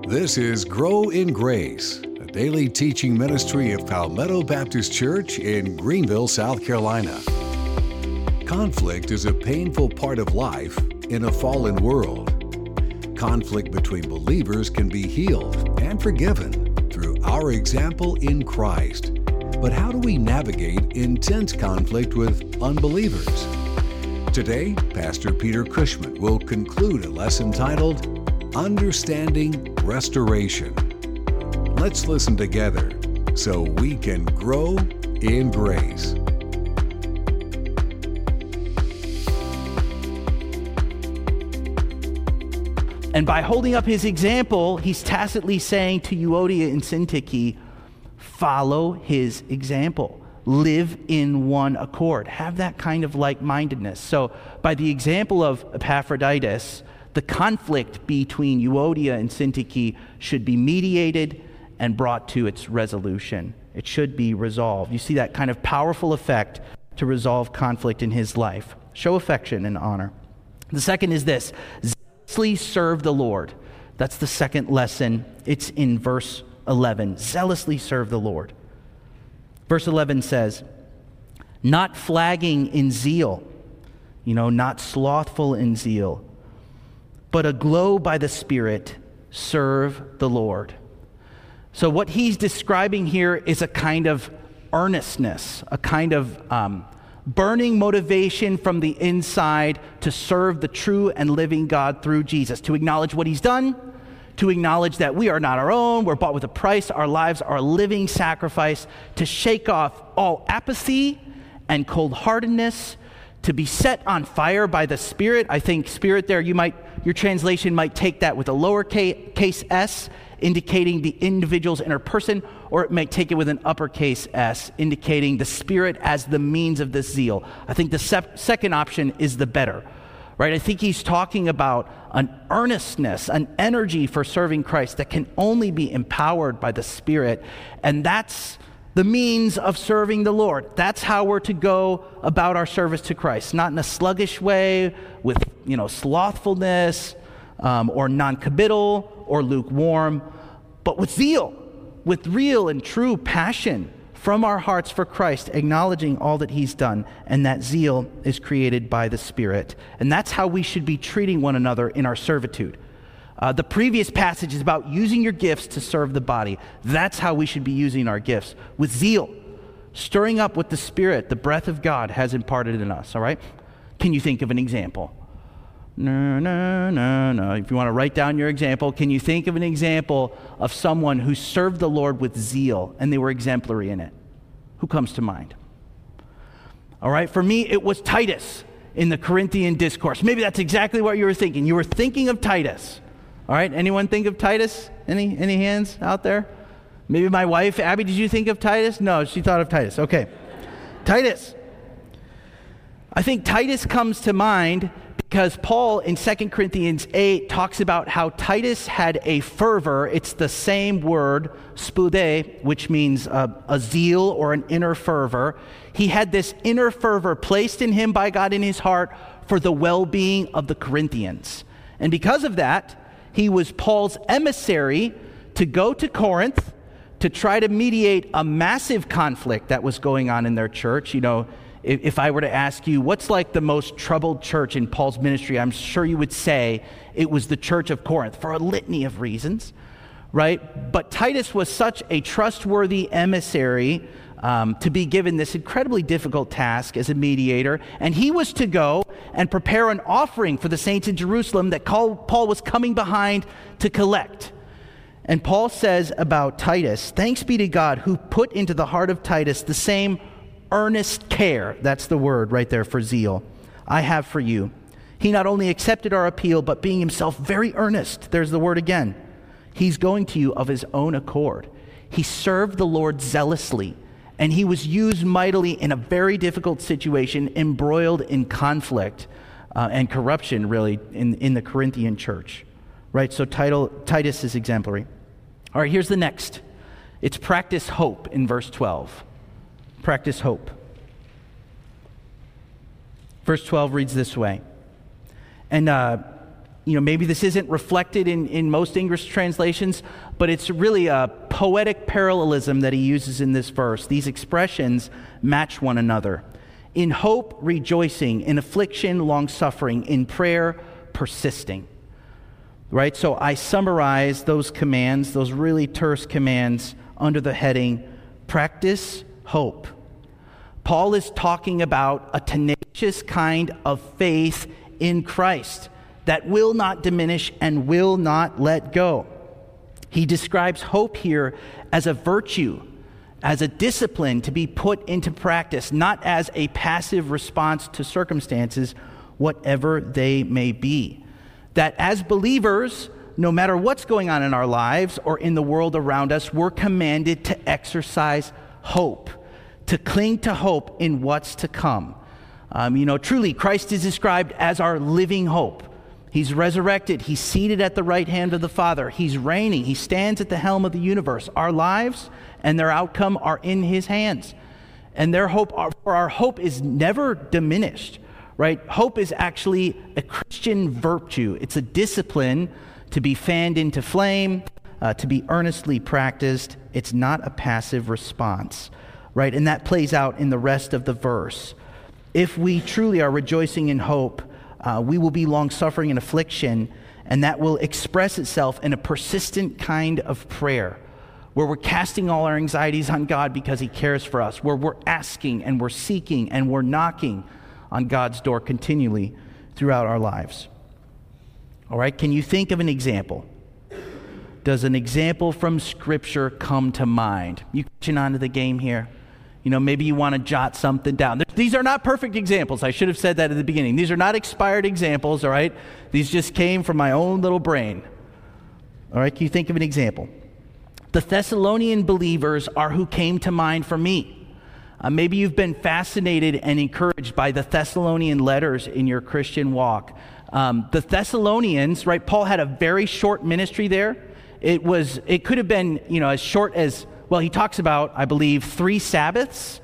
This is Grow in Grace, a daily teaching ministry of Palmetto Baptist Church in Greenville, South Carolina. Conflict is a painful part of life in a fallen world. Conflict between believers can be healed and forgiven through our example in Christ. But how do we navigate intense conflict with unbelievers? Today, Pastor Peter Cushman will conclude a lesson titled Understanding Restoration. Let's listen together so we can grow in grace. And by holding up his example, he's tacitly saying to Euodia and Syntyche, follow his example. Live in one accord. Have that kind of like-mindedness. So by the example of Epaphroditus, the conflict between Euodia and Syntyche should be mediated and brought to its resolution. It should be resolved. You see that kind of powerful effect to resolve conflict in his life. Show affection and honor. The second is this: zealously serve the Lord. That's the second lesson. It's in verse 11. Zealously serve the Lord. Verse 11 says, not flagging in zeal, not slothful in zeal, but aglow by the Spirit, serve the Lord. So what he's describing here is a kind of earnestness, a kind of burning motivation from the inside to serve the true and living God through Jesus, to acknowledge what he's done, to acknowledge that we are not our own, we're bought with a price, our lives are a living sacrifice, to shake off all apathy and cold-heartedness, to be set on fire by the Spirit. I think Spirit there, your translation might take that with a lowercase s, indicating the individual's inner person, or it might take it with an uppercase s, indicating the Spirit as the means of this zeal. I think the second option is the better, right? I think he's talking about an earnestness, an energy for serving Christ that can only be empowered by the Spirit, and that's the means of serving the Lord. That's how we're to go about our service to Christ, not in a sluggish way with, slothfulness or non-committal or lukewarm, but with zeal, with real and true passion from our hearts for Christ, acknowledging all that he's done, and that zeal is created by the Spirit. And that's how we should be treating one another in our servitude. The previous passage is about using your gifts to serve the body. That's how we should be using our gifts, with zeal, stirring up what the Spirit, the breath of God, has imparted in us, all right? Can you think of an example? No. If you want to write down your example, can you think of an example of someone who served the Lord with zeal and they were exemplary in it? Who comes to mind? All right, for me, it was Titus in the Corinthian discourse. Maybe that's exactly what you were thinking. You were thinking of Titus. All right, anyone think of Titus? Any hands out there? Maybe my wife, Abby, did you think of Titus? No, she thought of Titus. Okay. Titus. I think Titus comes to mind because Paul in 2 Corinthians 8 talks about how Titus had a fervor. It's the same word, spude, which means a zeal or an inner fervor. He had this inner fervor placed in him by God in his heart for the well-being of the Corinthians. And because of that, he was Paul's emissary to go to Corinth to try to mediate a massive conflict that was going on in their church. If I were to ask you, what's like the most troubled church in Paul's ministry, I'm sure you would say it was the church of Corinth for a litany of reasons, right? But Titus was such a trustworthy emissary to be given this incredibly difficult task as a mediator, and he was to go and prepare an offering for the saints in Jerusalem that Paul was coming behind to collect. And Paul says about Titus, thanks be to God who put into the heart of Titus the same earnest care, that's the word right there for zeal, I have for you. He not only accepted our appeal, but being himself very earnest, there's the word again, he's going to you of his own accord. He served the Lord zealously, and he was used mightily in a very difficult situation, embroiled in conflict and corruption, really, in the Corinthian church. Right, so Titus is exemplary. All right, here's the next. It's practice hope in verse 12. Practice hope. Verse 12 reads this way. And maybe this isn't reflected in most English translations, but it's really a poetic parallelism that he uses in this verse. These expressions match one another. In hope, rejoicing. In affliction, long-suffering. In prayer, persisting. Right? So I summarize those commands, those really terse commands, under the heading, practice hope. Paul is talking about a tenacious kind of faith in Christ that will not diminish and will not let go. He describes hope here as a virtue, as a discipline to be put into practice, not as a passive response to circumstances, whatever they may be. That as believers, no matter what's going on in our lives or in the world around us, we're commanded to exercise hope, to cling to hope in what's to come. Truly, Christ is described as our living hope. He's resurrected. He's seated at the right hand of the Father. He's reigning. He stands at the helm of the universe. Our lives and their outcome are in his hands. And our hope is never diminished, right? Hope is actually a Christian virtue. It's a discipline to be fanned into flame, to be earnestly practiced. It's not a passive response, right? And that plays out in the rest of the verse. If we truly are rejoicing in hope, we will be long-suffering in affliction, and that will express itself in a persistent kind of prayer, where we're casting all our anxieties on God because he cares for us, where we're asking and we're seeking and we're knocking on God's door continually throughout our lives. All right, can you think of an example? Does an example from Scripture come to mind? You catching on to the game here? Maybe you want to jot something down. These are not perfect examples. I should have said that at the beginning. These are not expired examples, all right? These just came from my own little brain. All right, can you think of an example? The Thessalonian believers are who came to mind for me. Maybe you've been fascinated and encouraged by the Thessalonian letters in your Christian walk. The Thessalonians, right, Paul had a very short ministry there. It could have been, as short as, well, he talks about, I believe, 3 Sabbaths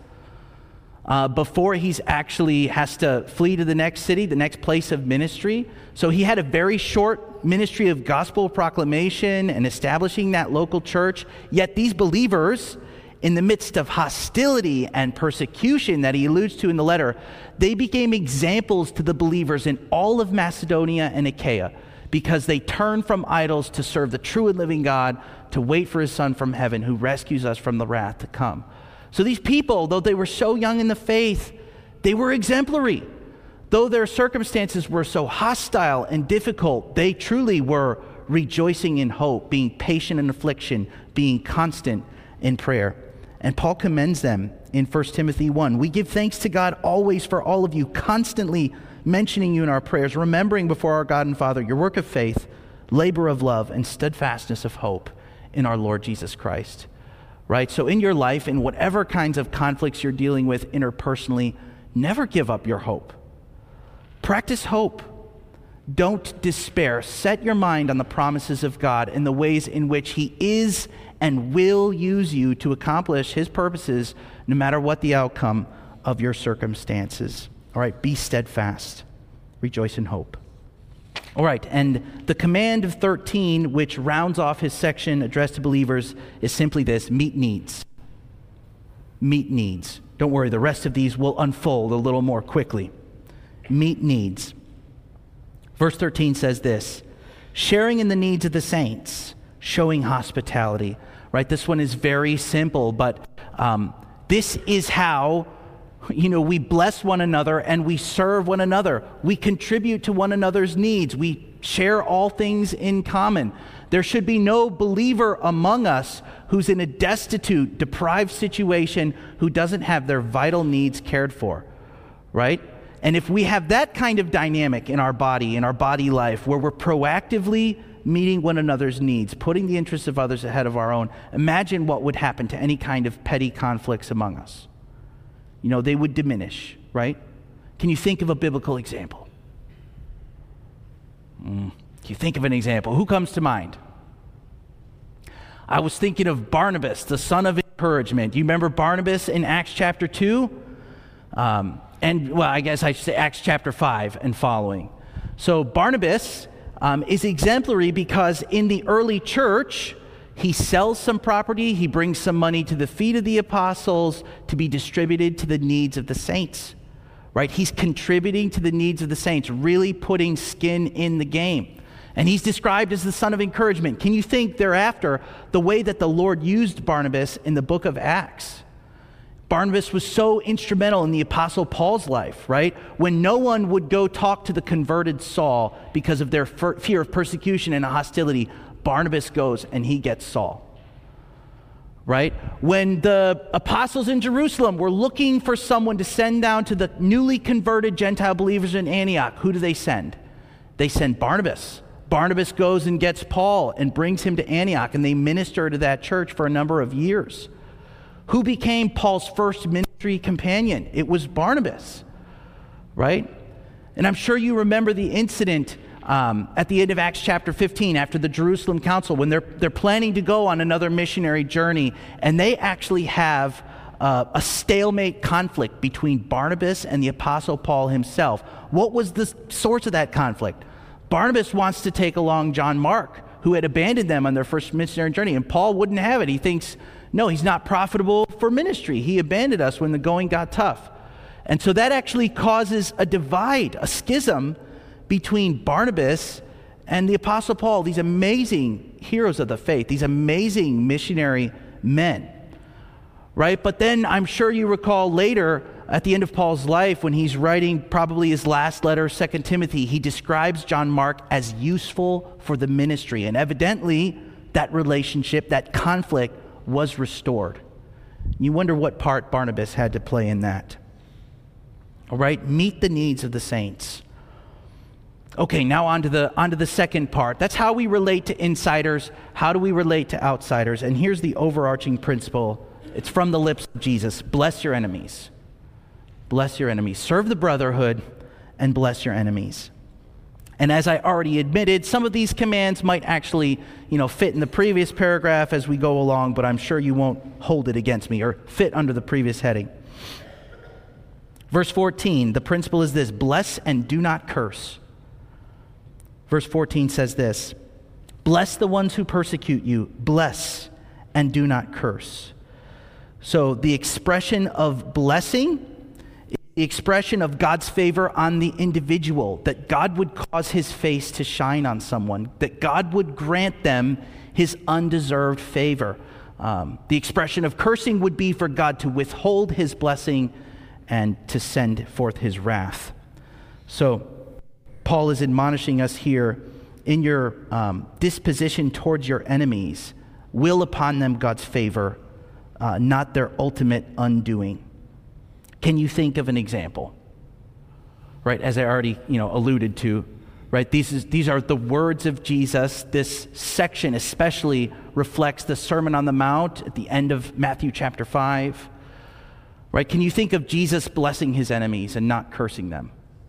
before he's actually has to flee to the next city, the next place of ministry. So he had a very short ministry of gospel proclamation and establishing that local church. Yet these believers, in the midst of hostility and persecution that he alludes to in the letter, they became examples to the believers in all of Macedonia and Achaia, because they turned from idols to serve the true and living God, to wait for his Son from heaven who rescues us from the wrath to come. So these people, though they were so young in the faith, they were exemplary. Though their circumstances were so hostile and difficult, they truly were rejoicing in hope, being patient in affliction, being constant in prayer. And Paul commends them in 1 Timothy 1. We give thanks to God always for all of you, constantly mentioning you in our prayers, remembering before our God and Father your work of faith, labor of love, and steadfastness of hope in our Lord Jesus Christ. Right? So in your life, in whatever kinds of conflicts you're dealing with interpersonally, never give up your hope. Practice hope. Don't despair. Set your mind on the promises of God and the ways in which he is and will use you to accomplish his purposes, no matter what the outcome of your circumstances. All right, be steadfast. Rejoice in hope. All right, and the command of 13, which rounds off his section addressed to believers, is simply this: meet needs. Meet needs. Don't worry, the rest of these will unfold a little more quickly. Meet needs. Verse 13 says this: sharing in the needs of the saints, showing hospitality. Right, this one is very simple, but this is how we bless one another and we serve one another. We contribute to one another's needs. We share all things in common. There should be no believer among us who's in a destitute, deprived situation, who doesn't have their vital needs cared for, right? And if we have that kind of dynamic in our body life, where we're proactively meeting one another's needs, putting the interests of others ahead of our own, imagine what would happen to any kind of petty conflicts among us. They would diminish, right? Can you think of a biblical example? Can you think of an example? Who comes to mind? I was thinking of Barnabas, the son of encouragement. Do you remember Barnabas in Acts chapter 2? I guess I should say Acts chapter 5 and following. So Barnabas, is exemplary because in the early church, he sells some property, he brings some money to the feet of the apostles to be distributed to the needs of the saints, right? He's contributing to the needs of the saints, really putting skin in the game. And he's described as the son of encouragement. Can you think thereafter the way that the Lord used Barnabas in the book of Acts? Barnabas was so instrumental in the Apostle Paul's life, right? When no one would go talk to the converted Saul because of their fear of persecution and hostility, Barnabas goes and he gets Saul, right? When the apostles in Jerusalem were looking for someone to send down to the newly converted Gentile believers in Antioch, who do they send? They send Barnabas. Barnabas goes and gets Paul and brings him to Antioch, and they minister to that church for a number of years. Who became Paul's first ministry companion? It was Barnabas, right? And I'm sure you remember the incident at the end of Acts chapter 15 after the Jerusalem Council when they're planning to go on another missionary journey, and they actually have a stalemate conflict between Barnabas and the Apostle Paul himself. What was the source of that conflict? Barnabas wants to take along John Mark, who had abandoned them on their first missionary journey, and Paul wouldn't have it. He thinks, no, he's not profitable for ministry. He abandoned us when the going got tough. And so that actually causes a divide, a schism between Barnabas and the Apostle Paul, these amazing heroes of the faith, these amazing missionary men, right? But then I'm sure you recall later at the end of Paul's life when he's writing probably his last letter, 2 Timothy, he describes John Mark as useful for the ministry. And evidently that relationship, that conflict was restored. You wonder what part Barnabas had to play in that. All right, meet the needs of the saints. Okay, now on to the second part. That's how we relate to insiders. How do we relate to outsiders? And here's the overarching principle. It's from the lips of Jesus. Bless your enemies. Bless your enemies. Serve the brotherhood and bless your enemies. And as I already admitted, some of these commands might actually, fit in the previous paragraph as we go along, but I'm sure you won't hold it against me or fit under the previous heading. Verse 14, the principle is this: bless and do not curse. Verse 14 says this: bless the ones who persecute you, bless and do not curse. So the expression of blessing, the expression of God's favor on the individual, that God would cause his face to shine on someone, that God would grant them his undeserved favor. The expression of cursing would be for God to withhold his blessing and to send forth his wrath. So Paul is admonishing us here, in your disposition towards your enemies, will upon them God's favor, not their ultimate undoing. Can you think of an example? Right, as I already alluded to, right? These are the words of Jesus. This section especially reflects the Sermon on the Mount at the end of Matthew chapter 5. Right? Can you think of Jesus blessing his enemies and not cursing them?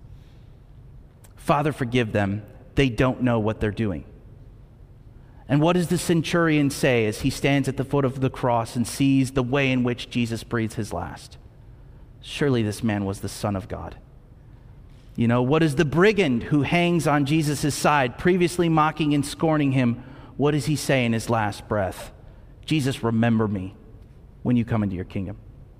Father, forgive them. They don't know what they're doing. And what does the centurion say as he stands at the foot of the cross and sees the way in which Jesus breathes his last? Surely this man was the Son of God. What does the brigand who hangs on Jesus' side, previously mocking and scorning him, what does he say in his last breath? Jesus, remember me when you come into your kingdom.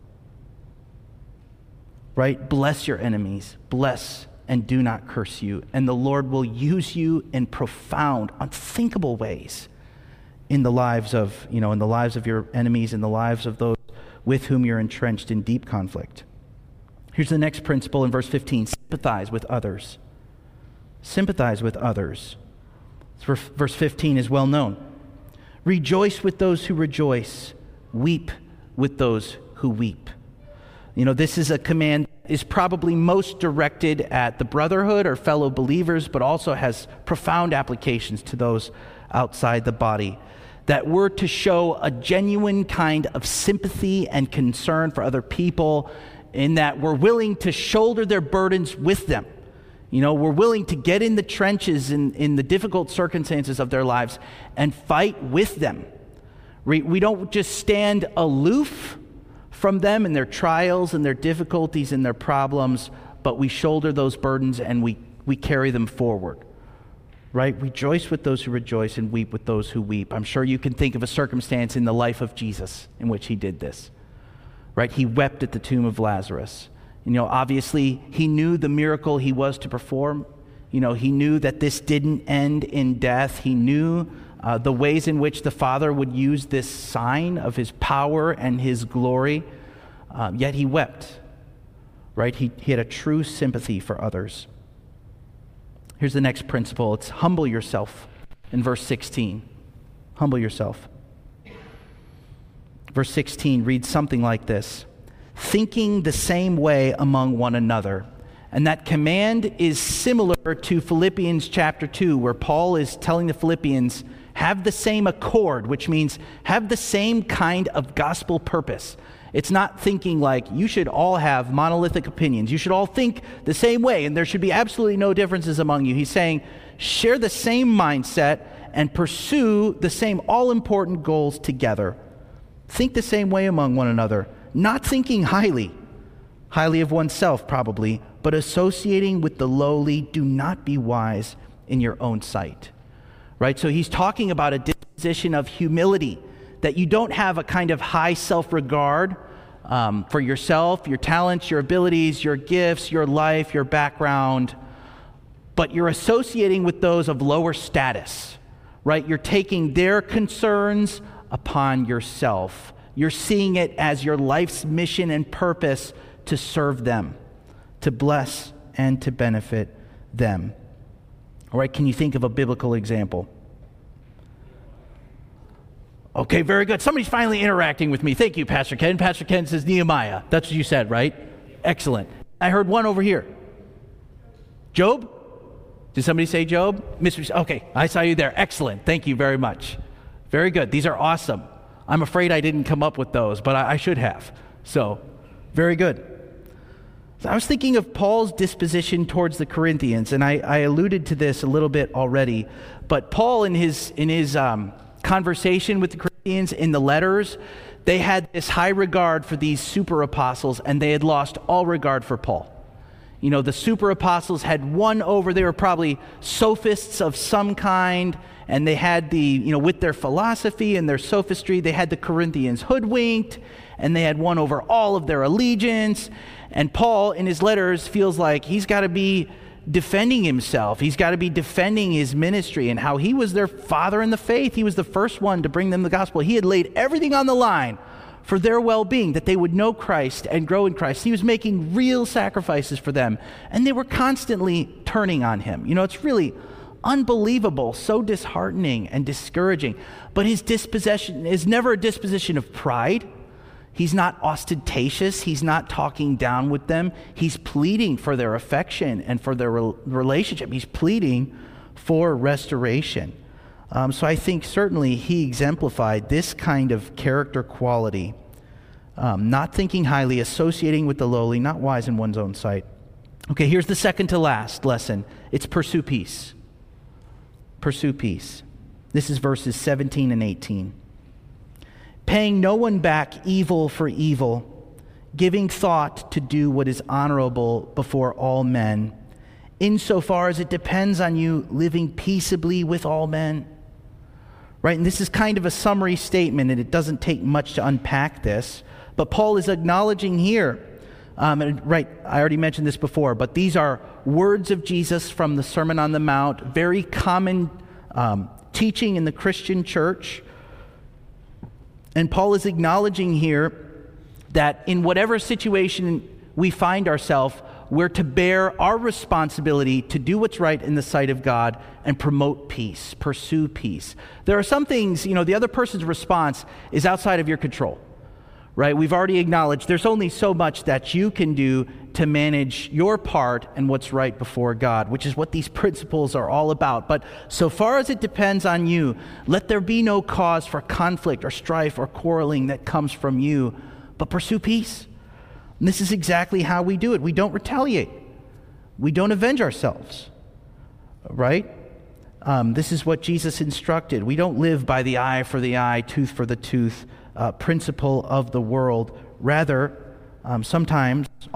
Right? Bless your enemies. Bless and do not curse you. And the Lord will use you in profound, unthinkable ways in the lives of your enemies, in the lives of those with whom you're entrenched in deep conflict. Here's the next principle in verse 15. Sympathize with others. Sympathize with others. Verse 15 is well known. Rejoice with those who rejoice. Weep with those who weep. This is a command that is probably most directed at the brotherhood or fellow believers, but also has profound applications to those outside the body. That we're to show a genuine kind of sympathy and concern for other people, in that we're willing to shoulder their burdens with them. We're willing to get in the trenches in the difficult circumstances of their lives and fight with them. We don't just stand aloof from them and their trials and their difficulties and their problems, but we shoulder those burdens and we carry them forward. right? Rejoice with those who rejoice and weep with those who weep. I'm sure you can think of a circumstance in the life of Jesus in which he did this, right? He wept at the tomb of Lazarus. Obviously, he knew the miracle he was to perform. He knew that this didn't end in death. He knew the ways in which the Father would use this sign of his power and his glory. Yet he wept, right? He had a true sympathy for others. Here's the next principle. It's humble yourself in verse 16. Humble yourself. Verse 16 reads something like this: thinking the same way among one another. And that command is similar to Philippians chapter 2, where Paul is telling the Philippians, have the same accord, which means have the same kind of gospel purpose. It's not thinking like you should all have monolithic opinions. You should all think the same way, and there should be absolutely no differences among you. He's saying share the same mindset and pursue the same all-important goals together. Think the same way among one another, not thinking highly of oneself probably, but associating with the lowly. Do not be wise in your own sight. Right? So he's talking about a disposition of humility, that you don't have a kind of high self-regard for yourself, your talents, your abilities, your gifts, your life, your background, but you're associating with those of lower status, right? You're taking their concerns upon yourself. You're seeing it as your life's mission and purpose to serve them, to bless and to benefit them. All right, can you think of a biblical example? Okay, very good. Somebody's finally interacting with me. Thank you, Pastor Ken. Pastor Ken says Nehemiah. That's what you said, right? Excellent. I heard one over here. Job? Did somebody say Job? Okay, I saw you there. Excellent. Thank you very much. Very good. These are awesome. I'm afraid I didn't come up with those, but I should have. So, very good. So I was thinking of Paul's disposition towards the Corinthians, and I alluded to this a little bit already, but Paul in his conversation with the Corinthians in the letters, they had this high regard for these super apostles, and they had lost all regard for Paul. The super apostles had won over, they were probably sophists of some kind, and they had with their philosophy and their sophistry, they had the Corinthians hoodwinked, and they had won over all of their allegiance. And Paul, in his letters, feels like he's got to be defending himself. He's got to be defending his ministry and how he was their father in the faith. He was the first one to bring them the gospel. He had laid everything on the line for their well-being, that they would know Christ and grow in Christ. He was making real sacrifices for them, and they were constantly turning on him. It's really unbelievable, so disheartening and discouraging. But his disposition is never a disposition of pride. He's not ostentatious. He's not talking down with them. He's pleading for their affection and for their relationship. He's pleading for restoration. So I think certainly he exemplified this kind of character quality, not thinking highly, associating with the lowly, not wise in one's own sight. Okay, here's the second to last lesson. It's pursue peace. Pursue peace. This is verses 17 and 18. Paying no one back evil for evil, giving thought to do what is honorable before all men, insofar as it depends on you living peaceably with all men. Right? And this is kind of a summary statement, and it doesn't take much to unpack this. But Paul is acknowledging here, right, I already mentioned this before, but these are words of Jesus from the Sermon on the Mount, very common teaching in the Christian church. And Paul is acknowledging here that in whatever situation we find ourselves, we're to bear our responsibility to do what's right in the sight of God and promote peace, pursue peace. There are some things, the other person's response is outside of your control, right? We've already acknowledged there's only so much that you can do to manage your part and what's right before God, which is what these principles are all about. But so far as it depends on you, let there be no cause for conflict or strife or quarreling that comes from you, but pursue peace. And this is exactly how we do it. We don't retaliate. We don't avenge ourselves, right? This is what Jesus instructed. We don't live by the eye for the eye, tooth for the tooth principle of the world. Rather,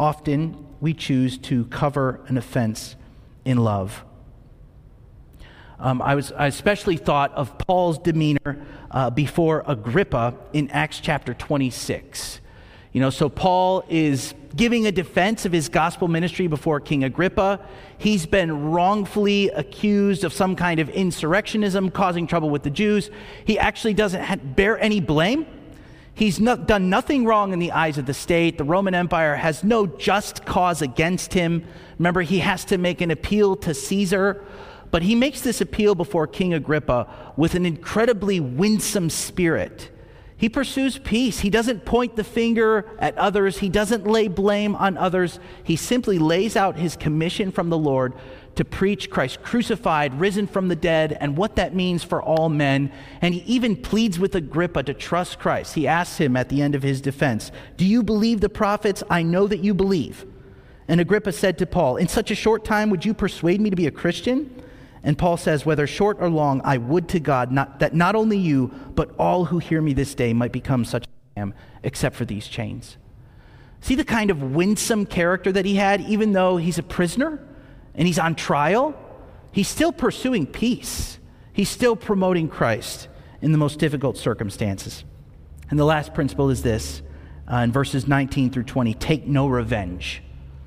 often, we choose to cover an offense in love. I especially thought of Paul's demeanor before Agrippa in Acts chapter 26. So Paul is giving a defense of his gospel ministry before King Agrippa. He's been wrongfully accused of some kind of insurrectionism, causing trouble with the Jews. He actually doesn't bear any blame. He's done nothing wrong in the eyes of the state. The Roman Empire has no just cause against him. Remember, he has to make an appeal to Caesar. But he makes this appeal before King Agrippa with an incredibly winsome spirit. He pursues peace. He doesn't point the finger at others. He doesn't lay blame on others. He simply lays out his commission from the Lord to preach Christ crucified, risen from the dead, and what that means for all men. And he even pleads with Agrippa to trust Christ. He asks him at the end of his defense, "Do you believe the prophets? I know that you believe." And Agrippa said to Paul, "In such a short time would you persuade me to be a Christian?" And Paul says, "Whether short or long, I would to God that not only you, but all who hear me this day might become such as I am, except for these chains." See the kind of winsome character that he had, even though he's a prisoner and he's on trial? He's still pursuing peace. He's still promoting Christ in the most difficult circumstances. And the last principle is this, in verses 19 through 20, take no revenge.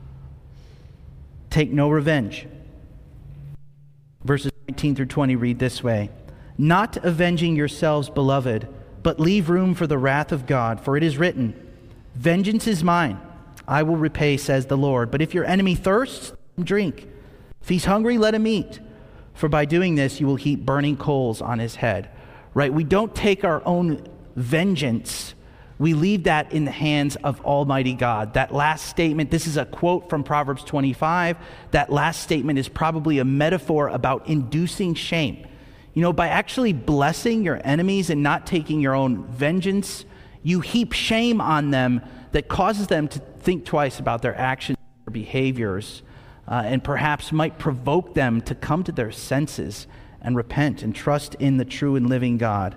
Take no revenge. Verses 19 through 20 read this way, "Not avenging yourselves, beloved, but leave room for the wrath of God, for it is written, 'Vengeance is mine, I will repay, says the Lord.' But if your enemy thirsts, let him drink. If he's hungry, let him eat. For by doing this, you will heap burning coals on his head." Right? We don't take our own vengeance. We leave that in the hands of Almighty God. That last statement, this is a quote from Proverbs 25. That last statement is probably a metaphor about inducing shame. By actually blessing your enemies and not taking your own vengeance, you heap shame on them that causes them to think twice about their actions or behaviors, and perhaps might provoke them to come to their senses and repent and trust in the true and living God.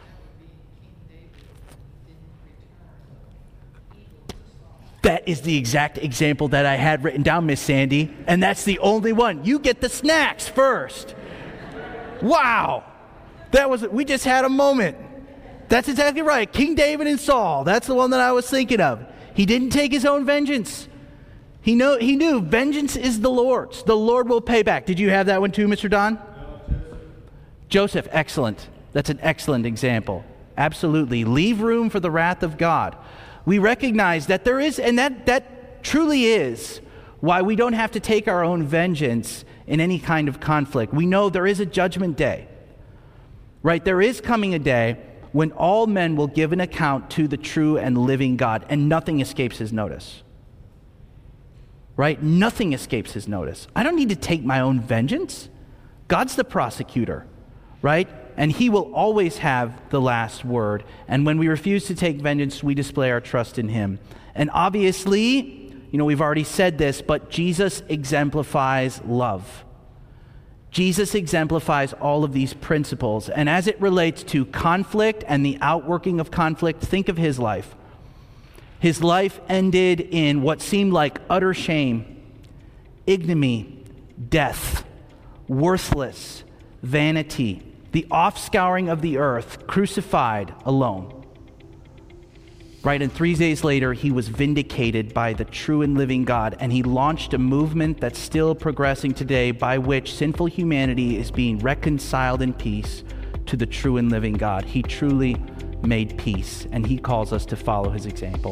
That is the exact example that I had written down, Miss Sandy, and that's the only one. You get the snacks first. Wow. We just had a moment. That's exactly right. King David and Saul. That's the one that I was thinking of. He didn't take his own vengeance. He knew vengeance is the Lord's. The Lord will pay back. Did you have that one too, Mr. Don? No, Joseph, excellent. That's an excellent example. Absolutely. Leave room for the wrath of God. We recognize that there is, and that truly is why we don't have to take our own vengeance in any kind of conflict. We know there is a judgment day, right? There is coming a day when all men will give an account to the true and living God, and nothing escapes his notice, right? Nothing escapes his notice. I don't need to take my own vengeance. God's the prosecutor, right? And he will always have the last word. And when we refuse to take vengeance, we display our trust in him. And obviously, we've already said this, but Jesus exemplifies love. Jesus exemplifies all of these principles. And as it relates to conflict and the outworking of conflict, think of his life. His life ended in what seemed like utter shame, ignominy, death, worthless, vanity, the offscouring of the earth, crucified alone. Right, and 3 days later, he was vindicated by the true and living God, and he launched a movement that's still progressing today by which sinful humanity is being reconciled in peace to the true and living God. He truly made peace, and he calls us to follow his example.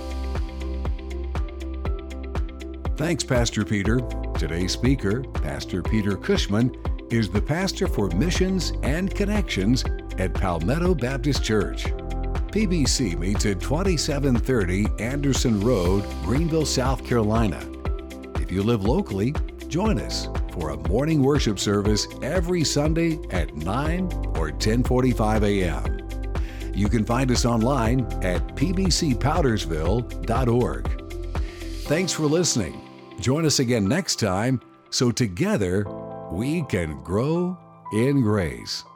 Thanks, Pastor Peter. Today's speaker, Pastor Peter Cushman, is the pastor for missions and connections at Palmetto Baptist Church. PBC meets at 2730 Anderson Road, Greenville, South Carolina. If you live locally, join us for a morning worship service every Sunday at 9 or 10:45 a.m. You can find us online at pbcpowdersville.org. Thanks for listening. Join us again next time so together we can grow in grace.